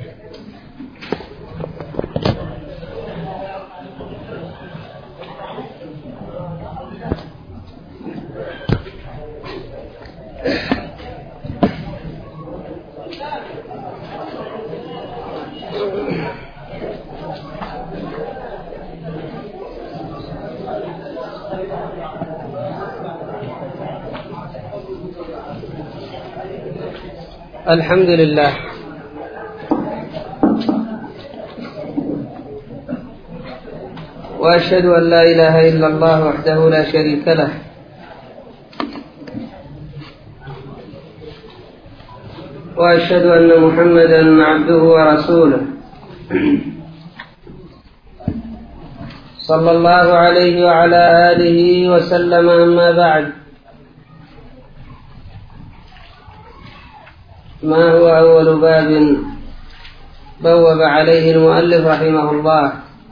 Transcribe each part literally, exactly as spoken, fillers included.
الحمد لله وأشهد أن لا إله إلا الله وحده لا شريك له وأشهد أن محمدا عبده ورسوله صلى الله عليه وعلى آله وسلم. أما بعد، ما هو أول باب بوب عليه المؤلف رحمه الله؟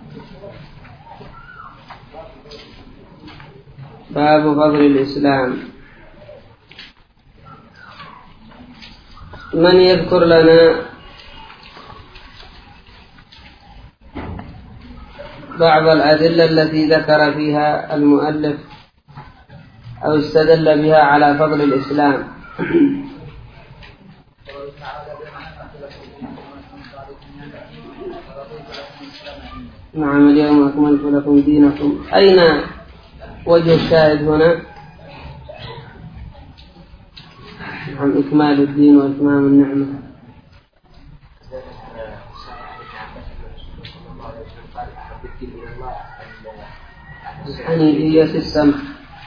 باب فضل الإسلام. من يذكر لنا بعض الأدلة التي ذكر فيها المؤلف أو استدل بها على فضل الإسلام؟ نعم، اليوم أكملت لكم دينكم. أين وجه الشاهد هنا؟ نعم، إكمال الدين وإتمام النعمة. حنيفية السمح.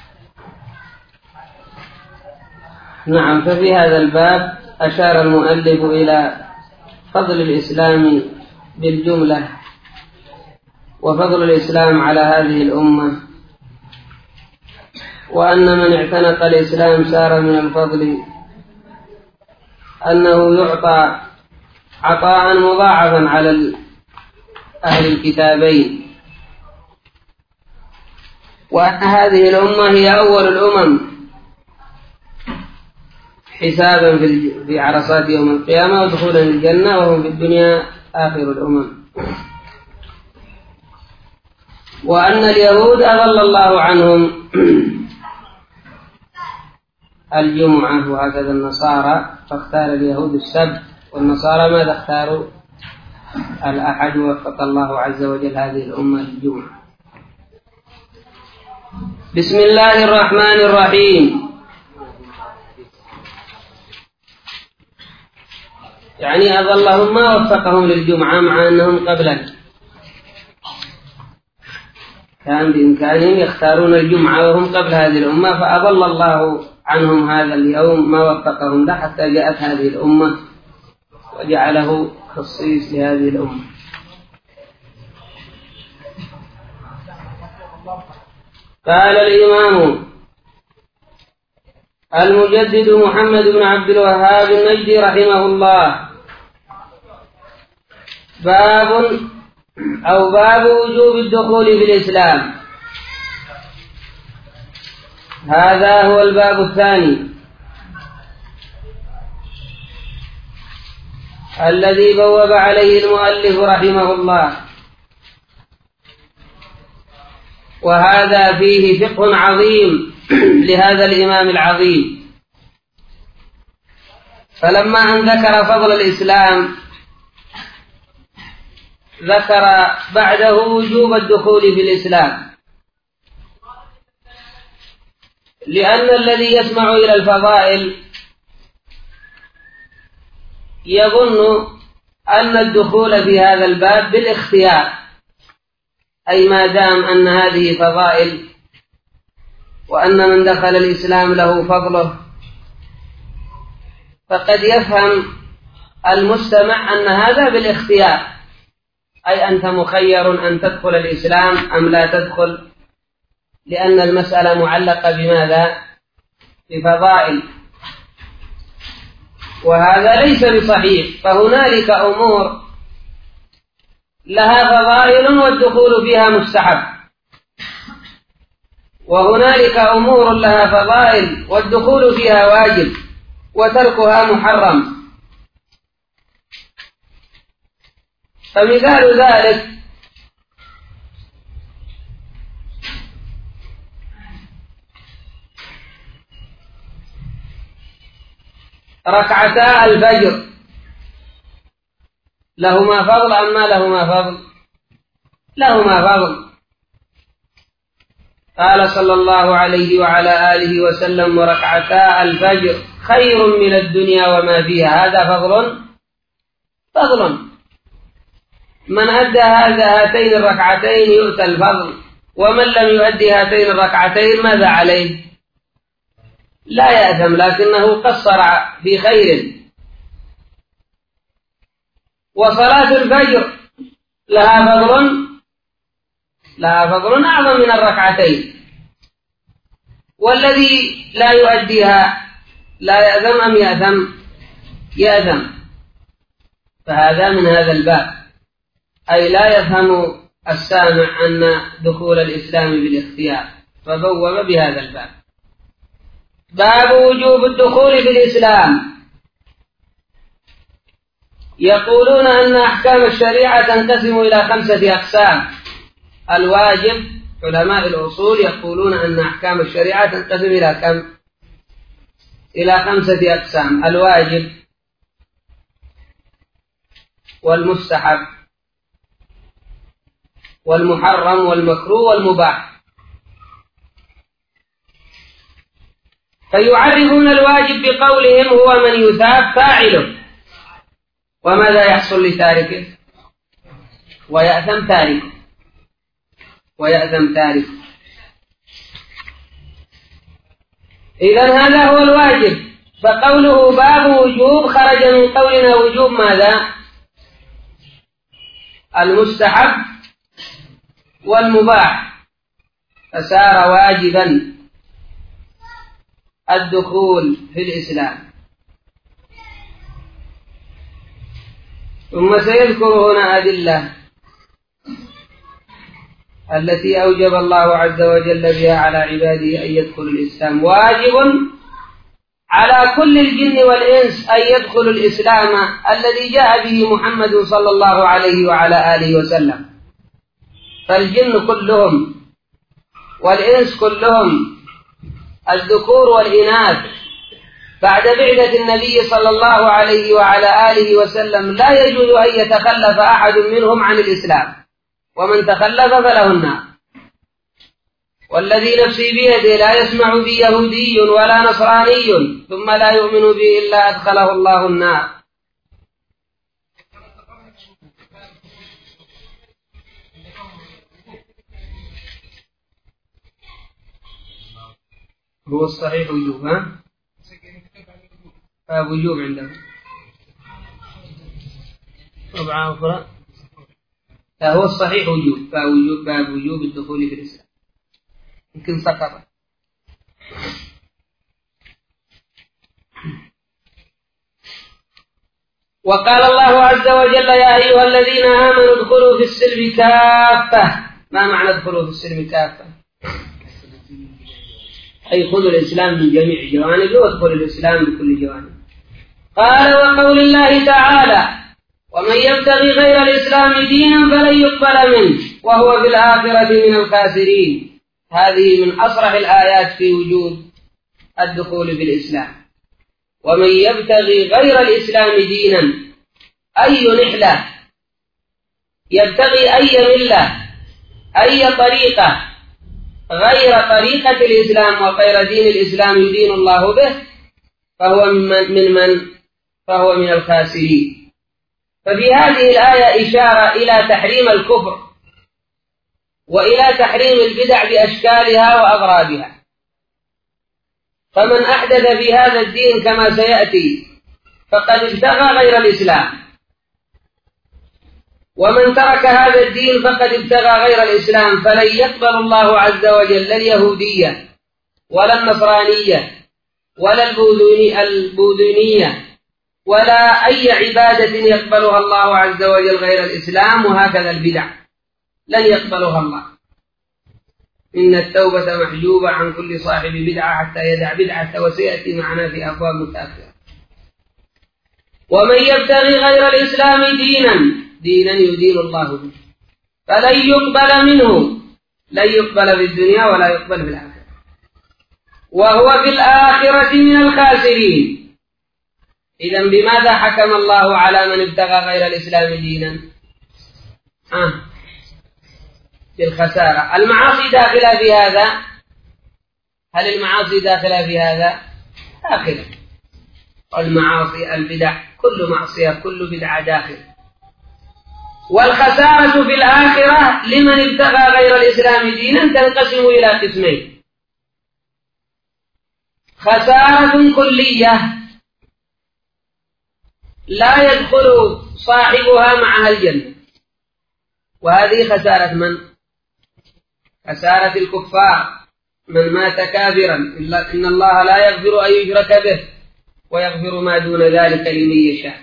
نعم، ففي هذا الباب أشار المؤلف إلى فضل الإسلام بالجملة وفضل الإسلام على هذه الأمة، وأن من اعتنق الإسلام سار من الفضل أنه يعطى عطاء مضاعفا على أهل الكتابين، وأن هذه الأمة هي أول الأمم حسابا في عرصات يوم القيامة ودخولا الجنة، وهم في الدنيا آخر الأمم. وأن اليهود أضل الله عنهم الجمعة، وهكذا النصارى فاختار اليهود السبت، والنصارى ماذا اختاروا؟ الأحد. وفق الله عز وجل هذه الأمة الجمعة. بسم الله الرحمن الرحيم. يعني أضلهم ما وفقهم للجمعة، مع أنهم قبلا كان بإمكانهم يختارون الجمعة وهم قبل هذه الأمة، فأضل الله عنهم هذا اليوم ما وفقهم له حتى جاءت هذه الأمة وجعله خصيص لهذه الأمة. قال الإمام المجدد محمد بن عبد الوهاب النجدي رحمه الله: باب أو باب وجوب الدخول في الإسلام. هذا هو الباب الثاني الذي بوب عليه المؤلف رحمه الله، وهذا فيه فقه عظيم لهذا الإمام العظيم. فلما أن ذكر فضل الإسلام ذكر بعده وجوب الدخول في الإسلام، لأن الذي يسمع إلى الفضائل يظن أن الدخول في هذا الباب بالاختيار، أي ما دام أن هذه فضائل وأن من دخل الإسلام له فضله، فقد يفهم المستمع أن هذا بالاختيار، أي أنت مخير أن تدخل الإسلام أم لا تدخل، لأن المسألة معلقة بماذا؟ بفضائل، وهذا ليس بصحيح. فهنالك أمور لها فضائل والدخول فيها مستحب، وهنالك أمور لها فضائل والدخول فيها واجب وتركها محرم. فمثال ذلك ركعتا الفجر، لهما فضل أم ما لهما فضل؟ لهما فضل. قال صلى الله عليه وعلى آله وسلم: وركعتا الفجر خير من الدنيا وما فيها. هذا فضل فضل من أدى هذا هاتين الركعتين يؤتى الفضل، ومن لم يؤدي هاتين الركعتين ماذا عليه؟ لا يأثم، لكنه قصر في خير. وصلاة الفجر لها فضل لها فضل أعظم من الركعتين، والذي لا يؤديها لا يأثم أم يأثم؟ يأثم. فهذا من هذا الباب، أي لا يفهم السامع أن دخول الإسلام بالاختيار، فبوب بهذا الباب. باب وجوب الدخول في الإسلام. يقولون أن أحكام الشريعة تنقسم إلى خمسة أقسام. الواجب، علماء الأصول يقولون أن أحكام الشريعة تنقسم إلى كم؟ إلى خمسة أقسام: الواجب والمستحب والمحرم والمكروه والمباح. فيعرفون الواجب بقولهم: هو من يثاب فاعله. وماذا يحصل لتاركه؟ ويأثم تاركه ويأثم تاركه إذن هذا هو الواجب. فقوله باب وجوب خرج من قولنا وجوب ماذا؟ المستحب والمباح، فصار واجبا الدخول في الإسلام. ثم سيذكر هنا أدلة التي أوجب الله عز وجل بها على عباده أن يدخلوا الإسلام. واجب على كل الجن والإنس أن يدخلوا الإسلام الذي جاء به محمد صلى الله عليه وعلى آله وسلم. فالجن كلهم والإنس كلهم، الذكور والإناث، بعد بعثة النبي صلى الله عليه وعلى آله وسلم لا يجوز أن يتخلف أحد منهم عن الإسلام، ومن تخلف فله النار. والذي نفسي بيده لا يسمع بي يهودي ولا نصراني ثم لا يؤمن بي إلا أدخله الله النار. هو الصحيح وجوب، ها؟ باب وجوب عندهم طبعا أخرى. لا، هو الصحيح وجوب، باب وجوب باب وجوب الدخول في الإسلام، يمكن سقط. وقال الله عز وجل: يا أيها الذين آمنوا ادخلوا في السلم كافة. ما معنى ادخلوا في السلم كافة؟ أي خذوا الإسلام من جميع جوانبه وادخلوا الإسلام بكل جوانب. قال: وقول الله تعالى: ومن يبتغي غير الإسلام دينا فلن يقبل منه وهو في الآخرة من الخاسرين. هذه من أصرح الآيات في وجوب الدخول في الإسلام. ومن يبتغي غير الإسلام دينا، أي نحلة يبتغي، أي ملة، أي طريقة غير طريقة الإسلام وغير دين الإسلام يدين الله به، فهو من من, من فهو من الخاسرين. ففي هذه الآية إشارة إلى تحريم الكفر وإلى تحريم البدع بأشكالها وأغرابها. فمن أحدث في هذا الدين كما سيأتي فقد ابتغى غير الإسلام، ومن ترك هذا الدين فقد ابتغى غير الإسلام، فلن يقبل الله عز وجل اليهودية ولا النصرانية ولا البوذينية ولا أي عبادة يقبلها الله عز وجل غير الإسلام. وهكذا البدع لن يقبلها الله. إن التوبة محجوبة عن كل صاحب بدعة حتى يدع بدعة، وسيأتي معنا في أبواب متأخرة. ومن يبتغي غير الإسلام دينا، دينا يدين الله به، فلن يقبل منه، لن يقبل في الدنيا ولا يقبل في الآخرة، وهو في الآخرة من الخاسرين. إذن بماذا حكم الله على من ابتغى غير الإسلام دينا؟ آه. بالخسارة. المعاصي داخلة في هذا؟ هل المعاصي داخلة في هذا؟ داخلة. المعاصي البدع، كل معصية كل بدعة داخل. والخسارة في الآخرة لمن ابتغى غير الإسلام دينا تنقسم إلى قسمين: خسارة كلية لا يدخل صاحبها معها الجنة، وهذه خسارة من؟ خسارة الكفار، من مات كافرا إن الله لا يغفر أن يشرك به ويغفر ما دون ذلك لمن يشاء.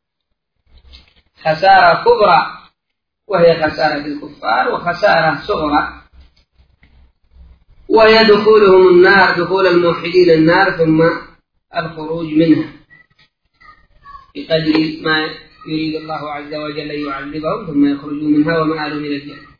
خسارة كبرى وهي خسارة الكفار، وخسارة صغرى وهي دخولهم النار، دخول الموحدين النار ثم الخروج منها بقدر ما يريد الله عز وجل أن يعذبهم ثم يخرجوا منها ومآلهم إلى الجنة،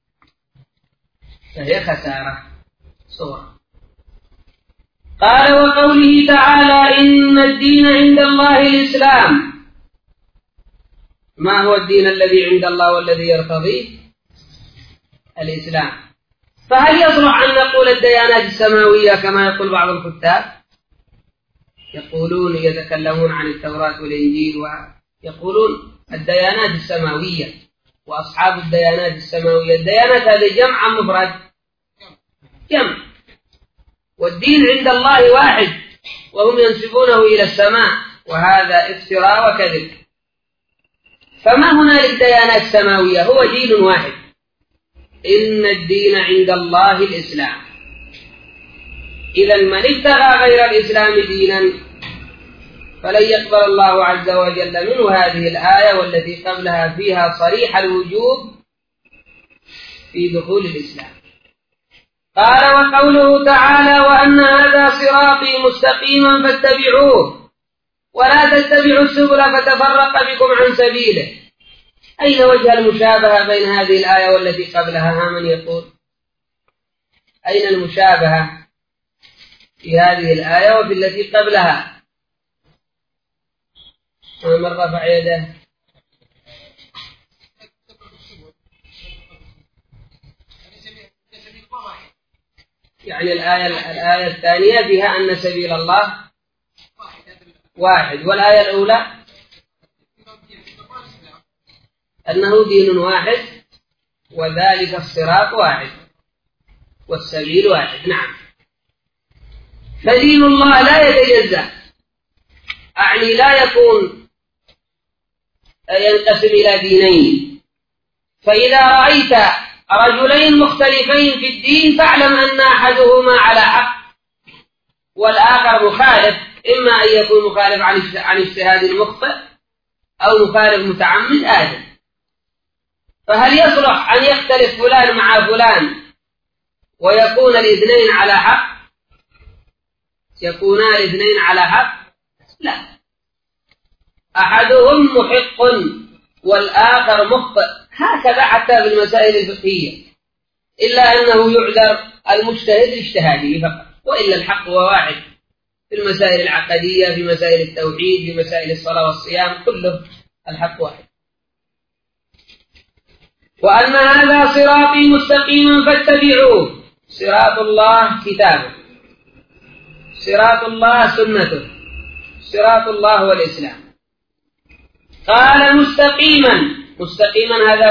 فهي خسارة صغرى. قال: وقوله تعالى: إن الدين عند الله الإسلام. ما هو الدين الذي عند الله والذي يرتضيه؟ الإسلام. فهل يصلح أن نقول الديانات السماوية كما يقول بعض الكتاب؟ يقولون يتكلمون عن التوراة والإنجيل ويقولون الديانات السماوية وأصحاب الديانات السماوية. الديانات هذه جمع أم مفرد؟ جمع. والدين عند الله واحد وهم ينسبونه إلى السماء، وهذا افتراء وكذب. فما هنالك ديانات سماوية، هو دين واحد. إن الدين عند الله الإسلام. إذا من ابتغى غير الإسلام دينا فلن يقبل الله عز وجل منه هذه الآية والتي قبلها فيها صريح الوجوب في دخول الإسلام. قال: وقوله تعالى: وأن هذا صراطي مستقيما فاتبعوه ولا تتبعوا السبل فتفرق بكم عن سبيله. أين وجه المشابهة بين هذه الآية والتي قبلها؟ ها من يقول؟ أين المشابهة في هذه الآية وفي التي قبلها؟ من رفع يده؟ يعني الآية, الآية الثانية فيها أن سبيل الله واحد، والآية الأولى أنه دين واحد وذلك الصراط واحد والسبيل واحد. نعم. فدين الله لا يتجزأ، أعني لا يكون ينقسم إلى دينين. فإذا رأيت رجلين مختلفين في الدين فاعلم أن أحدهما على حق والآخر مخالف، إما أن يكون مخالف عن اجتهاد المخطئ أو مخالف متعمد آدم. فهل يصلح أن يختلف فلان مع فلان ويكون الاثنين على حق؟ يكونان الاثنين على حق؟ لا، أحدهم محق والآخر مخطئ، هكذا حتى في المسائل الفقهية، إلا أنه يعذر المجتهد لاجتهاده فقط، وإلا الحق هو واحد في المسائل العقدية، في مسائل التوحيد، في مسائل الصلاة والصيام، كله الحق واحد. وأن هذا صراطي مستقيما فاتبعوه. صراط الله كتابه، صراط الله سنته، صراط الله والإسلام. قال: مستقيما. مستقيما هذا